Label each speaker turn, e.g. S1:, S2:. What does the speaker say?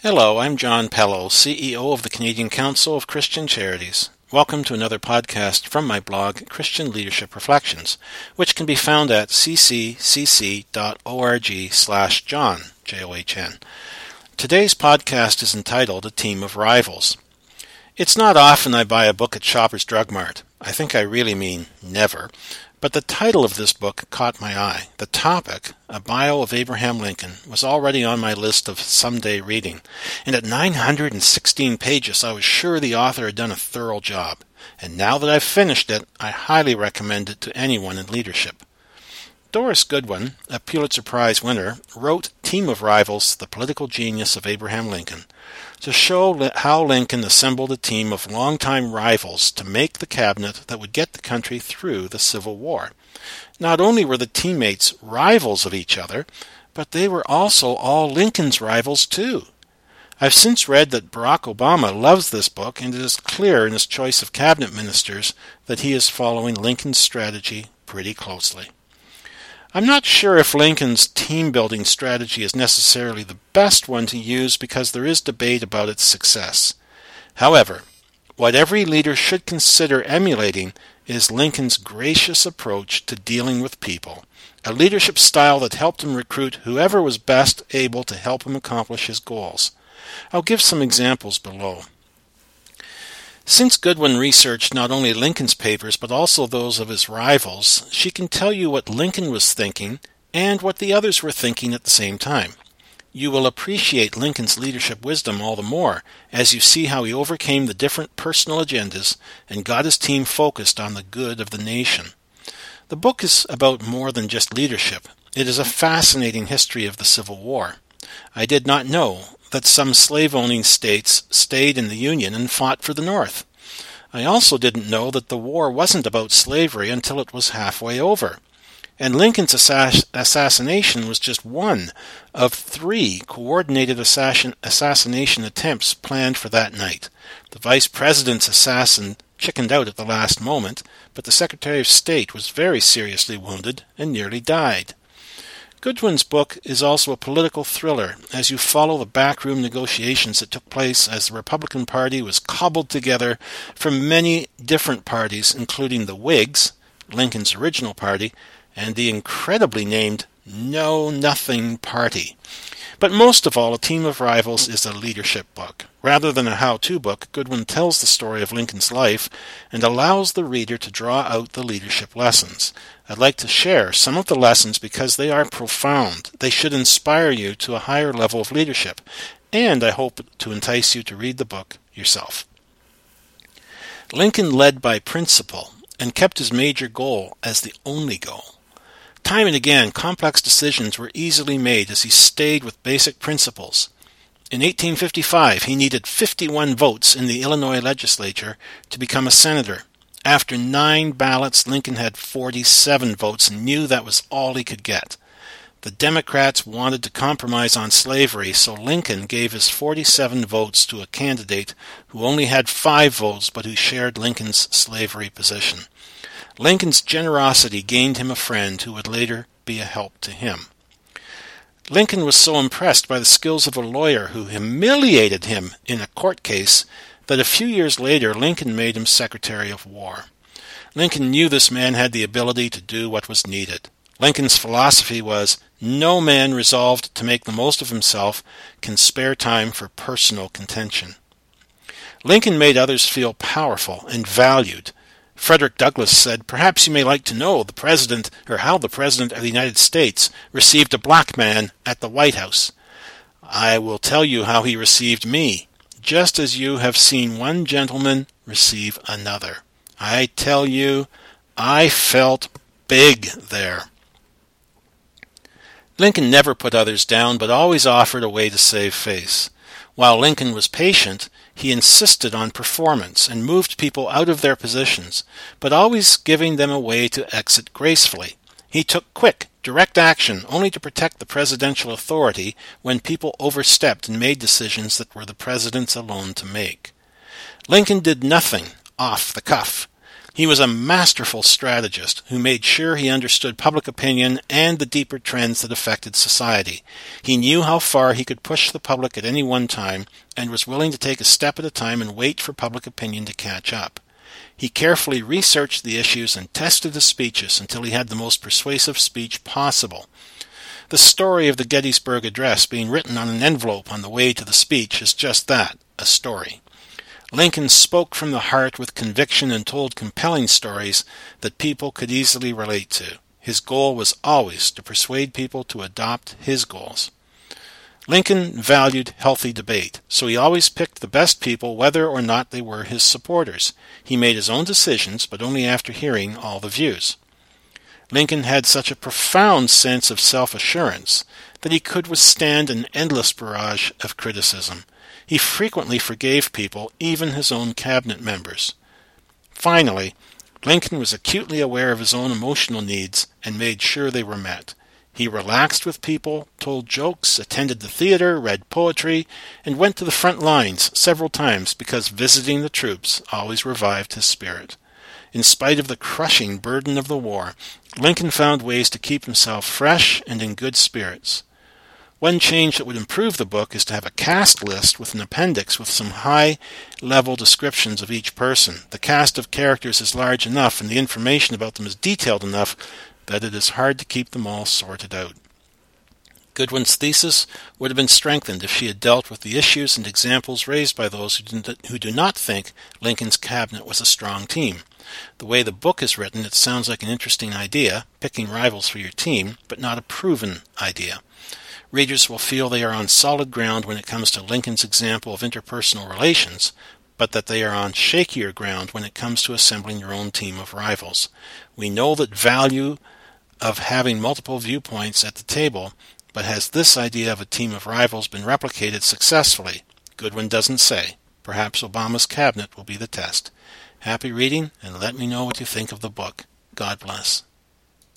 S1: Hello, I'm John Pello, CEO of the Canadian Council of Christian Charities. Welcome to another podcast from my blog, Christian Leadership Reflections, which can be found at ccc.org/John, John. Today's podcast is entitled A Team of Rivals. It's not often I buy a book at Shoppers Drug Mart. I think I really mean never. But the title of this book caught my eye. The topic, a bio of Abraham Lincoln, was already on my list of someday reading, and at 916 pages I was sure the author had done a thorough job. And now that I've finished it, I highly recommend it to anyone in leadership. Doris Goodwin, a Pulitzer Prize winner, wrote Team of Rivals, The Political Genius of Abraham Lincoln, to show how Lincoln assembled a team of longtime rivals to make the cabinet that would get the country through the Civil War. Not only were the teammates rivals of each other, but they were also all Lincoln's rivals too. I've since read that Barack Obama loves this book, and it is clear in his choice of cabinet ministers that he is following Lincoln's strategy pretty closely. I'm not sure if Lincoln's team-building strategy is necessarily the best one to use because there is debate about its success. However, what every leader should consider emulating is Lincoln's gracious approach to dealing with people, a leadership style that helped him recruit whoever was best able to help him accomplish his goals. I'll give some examples below. Since Goodwin researched not only Lincoln's papers but also those of his rivals, she can tell you what Lincoln was thinking and what the others were thinking at the same time. You will appreciate Lincoln's leadership wisdom all the more as you see how he overcame the different personal agendas and got his team focused on the good of the nation. The book is about more than just leadership. It is a fascinating history of the Civil War. I did not know that some slave-owning states stayed in the Union and fought for the North. I also didn't know that the war wasn't about slavery until it was halfway over. And Lincoln's assassination was just one of 3 coordinated assassination attempts planned for that night. The vice president's assassin chickened out at the last moment, but the Secretary of State was very seriously wounded and nearly died. Goodwin's book is also a political thriller as you follow the backroom negotiations that took place as the Republican Party was cobbled together from many different parties, including the Whigs, Lincoln's original party, and the incredibly named Know Nothing Party. But most of all, A Team of Rivals is a leadership book. Rather than a how-to book, Goodwin tells the story of Lincoln's life and allows the reader to draw out the leadership lessons. I'd like to share some of the lessons because they are profound. They should inspire you to a higher level of leadership, and I hope to entice you to read the book yourself. Lincoln led by principle and kept his major goal as the only goal. Time and again, complex decisions were easily made as he stayed with basic principles. In 1855, he needed 51 votes in the Illinois legislature to become a senator. After 9 ballots, Lincoln had 47 votes and knew that was all he could get. The Democrats wanted to compromise on slavery, so Lincoln gave his 47 votes to a candidate who only had 5 votes but who shared Lincoln's slavery position. Lincoln's generosity gained him a friend who would later be a help to him. Lincoln was so impressed by the skills of a lawyer who humiliated him in a court case that a few years later Lincoln made him Secretary of War. Lincoln knew this man had the ability to do what was needed. Lincoln's philosophy was, no man resolved to make the most of himself can spare time for personal contention. Lincoln made others feel powerful and valued. Frederick Douglass said, "Perhaps you may like to know the President, or how the President of the United States received a black man at the White House. I will tell you how he received me, just as you have seen one gentleman receive another. I tell you, I felt big there." Lincoln never put others down, but always offered a way to save face. While Lincoln was patient, he insisted on performance and moved people out of their positions, but always giving them a way to exit gracefully. He took quick, direct action only to protect the presidential authority when people overstepped and made decisions that were the president's alone to make. Lincoln did nothing off the cuff. He was a masterful strategist who made sure he understood public opinion and the deeper trends that affected society. He knew how far he could push the public at any one time and was willing to take a step at a time and wait for public opinion to catch up. He carefully researched the issues and tested his speeches until he had the most persuasive speech possible. The story of the Gettysburg Address being written on an envelope on the way to the speech is just that, a story. Lincoln spoke from the heart with conviction and told compelling stories that people could easily relate to. His goal was always to persuade people to adopt his goals. Lincoln valued healthy debate, so he always picked the best people whether or not they were his supporters. He made his own decisions, but only after hearing all the views. Lincoln had such a profound sense of self-assurance that he could withstand an endless barrage of criticism. He frequently forgave people, even his own cabinet members. Finally, Lincoln was acutely aware of his own emotional needs and made sure they were met. He relaxed with people, told jokes, attended the theater, read poetry, and went to the front lines several times because visiting the troops always revived his spirit. In spite of the crushing burden of the war, Lincoln found ways to keep himself fresh and in good spirits. One change that would improve the book is to have a cast list with an appendix with some high-level descriptions of each person. The cast of characters is large enough and the information about them is detailed enough that it is hard to keep them all sorted out. Goodwin's thesis would have been strengthened if she had dealt with the issues and examples raised by those who do not think Lincoln's cabinet was a strong team. The way the book is written, it sounds like an interesting idea, picking rivals for your team, but not a proven idea. Readers will feel they are on solid ground when it comes to Lincoln's example of interpersonal relations, but that they are on shakier ground when it comes to assembling your own team of rivals. We know that value of having multiple viewpoints at the table, but has this idea of a team of rivals been replicated successfully? Goodwin doesn't say. Perhaps Obama's cabinet will be the test. Happy reading, and let me know what you think of the book. God bless.